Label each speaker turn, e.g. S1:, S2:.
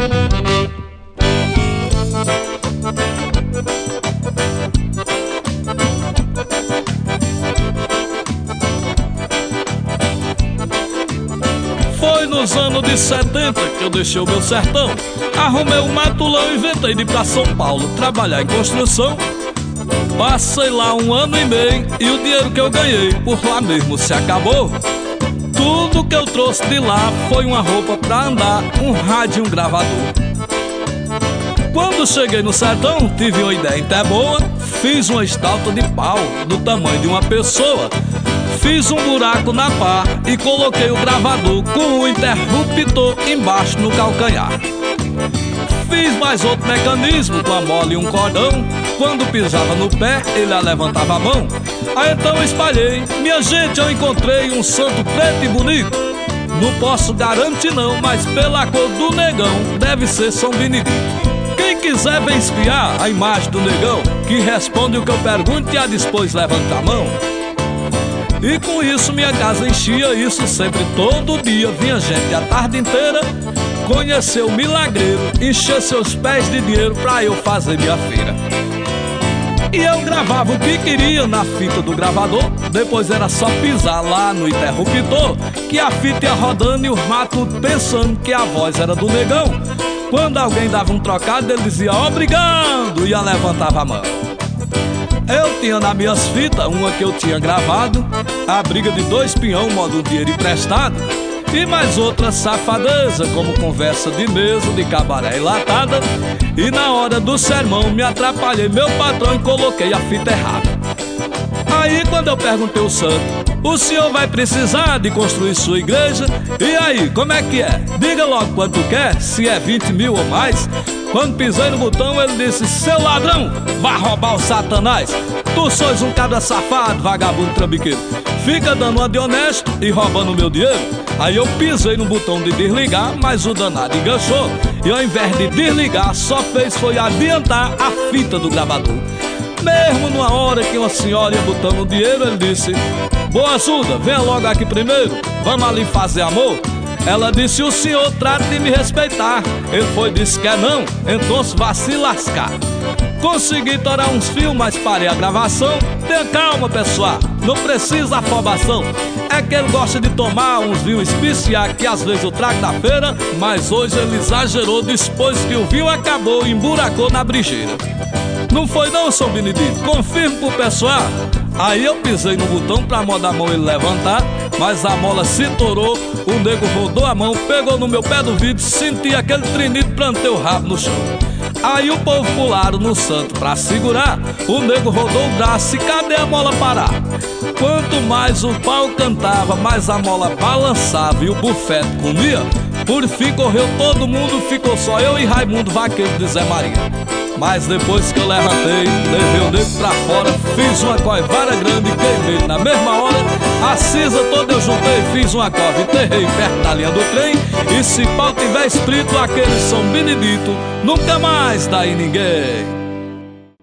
S1: Foi nos anos de 70 que eu deixei o meu sertão. Arrumei um matulão e inventei de ir pra São Paulo trabalhar em construção. Passei lá 1 ano e meio e o dinheiro que eu ganhei por lá mesmo se acabou. Tudo que eu trouxe de lá foi uma roupa pra andar, um rádio e um gravador. Quando cheguei no sertão, tive uma ideia até boa. Fiz uma estátua de pau do tamanho de uma pessoa. Fiz um buraco na pá e coloquei o gravador com o interruptor embaixo no calcanhar. Fiz mais outro mecanismo com a mola e um cordão. Quando pisava no pé, ele levantava a mão. Aí então eu espalhei. Minha gente, eu encontrei um santo preto e bonito. Não posso garantir não, mas pela cor do negão deve ser São Benedito. Quem quiser vem espiar a imagem do negão, que responde o que eu pergunto e a dispôs levanta a mão. E com isso minha casa enchia, isso sempre todo dia. Vinha gente a tarde inteira conhecer o milagreiro, encher seus pés de dinheiro pra eu fazer minha feira. E eu gravava o que queria na fita do gravador. Depois era só pisar lá no interruptor, que a fita ia rodando e os matos pensando que a voz era do negão. Quando alguém dava um trocado, ele dizia obrigado e levantava a mão. Eu tinha nas minhas fitas uma que eu tinha gravado, a briga de 2 pinhão, modo dinheiro emprestado. E mais outra safadeza, como conversa de mesa, de cabaré e latada. E na hora do sermão me atrapalhei meu patrão e coloquei a fita errada. Aí quando eu perguntei ao santo, o senhor vai precisar de construir sua igreja? E aí, como é que é? Diga logo quanto quer, se é 20 mil ou mais. Quando pisei no botão ele disse, seu ladrão, vá roubar o satanás. Tu sois um cabra safado, vagabundo trambiqueiro. Fica dando uma de honesto e roubando meu dinheiro. Aí eu pisei no botão de desligar, mas o danado enganchou. E ao invés de desligar, só fez foi adiantar a fita do gravador. Mesmo numa hora que uma senhora ia botando o dinheiro, ele disse, boa ajuda, venha logo aqui primeiro, vamos ali fazer amor. Ela disse, o senhor trata de me respeitar. Ele foi, disse que é não, então vá se lascar. Consegui torar uns fios, mas parei a gravação. Tenha calma, pessoal, não precisa afobação. É que ele gosta de tomar uns vinhos especiais que às vezes eu trago da feira, mas hoje ele exagerou, depois que o vinho acabou e emburacou na brigeira. Não foi não, São Benedito, confirmo pro pessoal. Aí eu pisei no botão pra mão da mão ele levantar, mas a mola se torou, o nego rodou a mão, pegou no meu pé do vidro, senti aquele trinito, plantei o rabo no chão. Aí o povo pularam no santo pra segurar, o nego rodou o braço e cadê a mola parar? Quanto mais o pau cantava, mais a mola balançava e o bufete comia. Por fim correu todo mundo, ficou só eu e Raimundo Vaqueiro de Zé Maria. Mas depois que eu levantei, levei o nego pra fora, fiz uma coivara grande e queimei na mesma hora. A cinza toda eu juntei, fiz uma cova e enterrei perto da linha do trem. E se pau tiver escrito aquele São Benedito, nunca mais dá em ninguém.